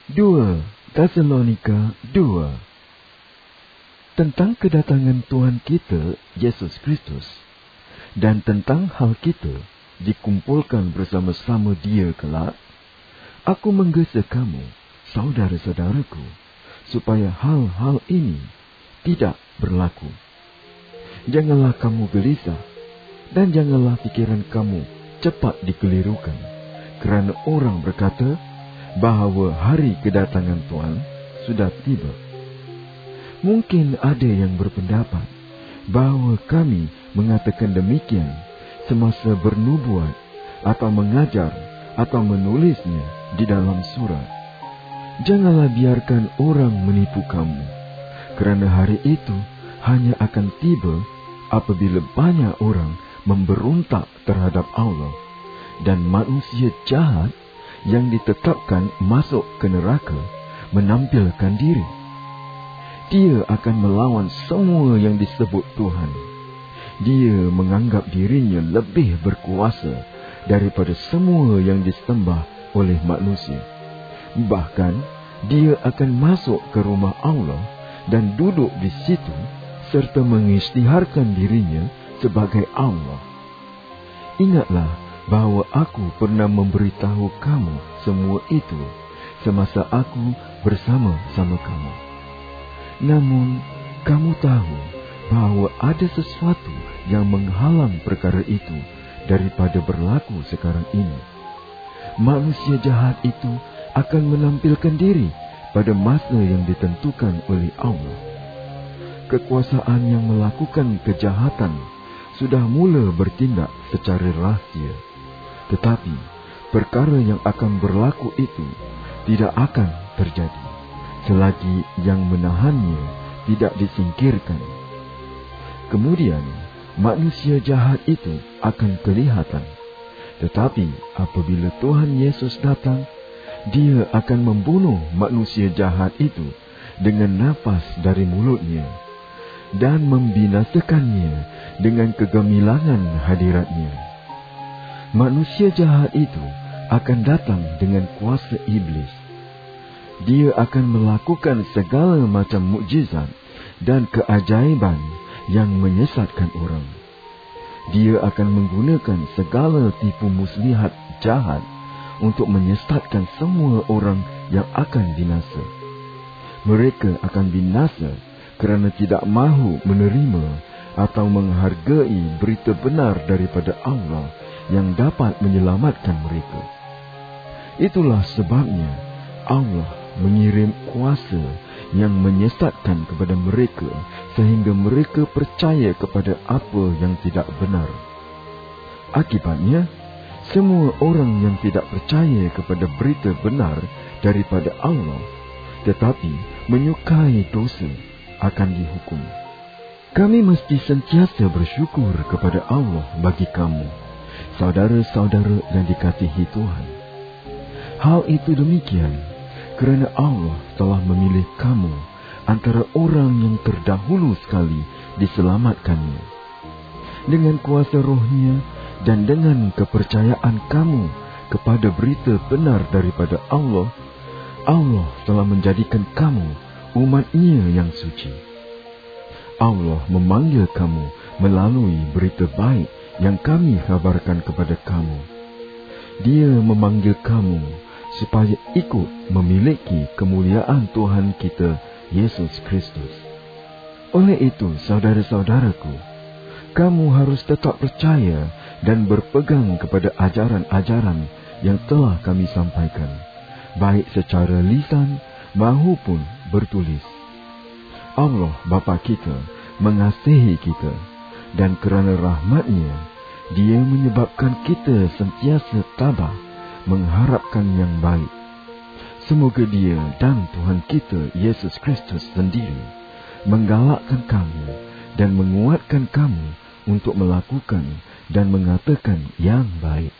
2 Tesalonika 2. Tentang kedatangan Tuhan kita, Yesus Kristus, dan tentang hal kita dikumpulkan bersama-sama Dia kelak, aku menggesa kamu, saudara-saudaraku, supaya hal-hal ini tidak berlaku. Janganlah kamu gelisah, dan janganlah pikiran kamu cepat dikelirukan, kerana orang berkata bahawa hari kedatangan Tuhan sudah tiba. Mungkin ada yang berpendapat bahawa kami mengatakan demikian semasa bernubuat atau mengajar atau menulisnya di dalam surat. Janganlah biarkan orang menipu kamu, kerana hari itu hanya akan tiba apabila banyak orang memberontak terhadap Allah, dan manusia jahat yang ditetapkan masuk ke neraka menampilkan diri. Dia akan melawan semua yang disebut Tuhan. Dia menganggap dirinya lebih berkuasa daripada semua yang disembah oleh manusia. Bahkan, dia akan masuk ke rumah Allah dan duduk di situ serta mengisytiharkan dirinya sebagai Allah. Ingatlah bahawa aku pernah memberitahu kamu semua itu semasa aku bersama-sama kamu. Namun, kamu tahu bahawa ada sesuatu yang menghalang perkara itu daripada berlaku sekarang ini. Manusia jahat itu akan menampilkan diri pada masa yang ditentukan oleh Allah. Kekuasaan yang melakukan kejahatan sudah mula bertindak secara rahsia. Tetapi, perkara yang akan berlaku itu tidak akan terjadi selagi yang menahannya tidak disingkirkan. Kemudian, manusia jahat itu akan kelihatan. Tetapi, apabila Tuhan Yesus datang, Dia akan membunuh manusia jahat itu dengan nafas dari mulutnya dan membinasakannya dengan kegemilangan hadiratnya. Manusia jahat itu akan datang dengan kuasa iblis. Dia akan melakukan segala macam mukjizat dan keajaiban yang menyesatkan orang. Dia akan menggunakan segala tipu muslihat jahat untuk menyesatkan semua orang yang akan binasa. Mereka akan binasa kerana tidak mahu menerima atau menghargai berita benar daripada Allah yang dapat menyelamatkan mereka. Itulah sebabnya Allah mengirim kuasa yang menyesatkan kepada mereka sehingga mereka percaya kepada apa yang tidak benar. Akibatnya, semua orang yang tidak percaya kepada berita benar daripada Allah tetapi menyukai dosa akan dihukum. Kami mesti sentiasa bersyukur kepada Allah bagi kamu, saudara-saudara yang dikasihi Tuhan. Hal itu demikian kerana Allah telah memilih kamu antara orang yang terdahulu sekali diselamatkannya. Dengan kuasa Roh-Nya dan dengan kepercayaan kamu kepada berita benar daripada Allah, Allah telah menjadikan kamu umat-Nya yang suci. Allah memanggil kamu melalui berita baik yang kami kabarkan kepada kamu. Dia memanggil kamu supaya ikut memiliki kemuliaan Tuhan kita, Yesus Kristus. Oleh itu, saudara-saudaraku, kamu harus tetap percaya dan berpegang kepada ajaran-ajaran yang telah kami sampaikan, baik secara lisan maupun bertulis. Allah Bapa kita mengasihi kita, dan kerana rahmat-Nya, Dia menyebabkan kita sentiasa tabah mengharapkan yang baik. Semoga Dia dan Tuhan kita Yesus Kristus sendiri menggalakkan kamu dan menguatkan kamu untuk melakukan dan mengatakan yang baik.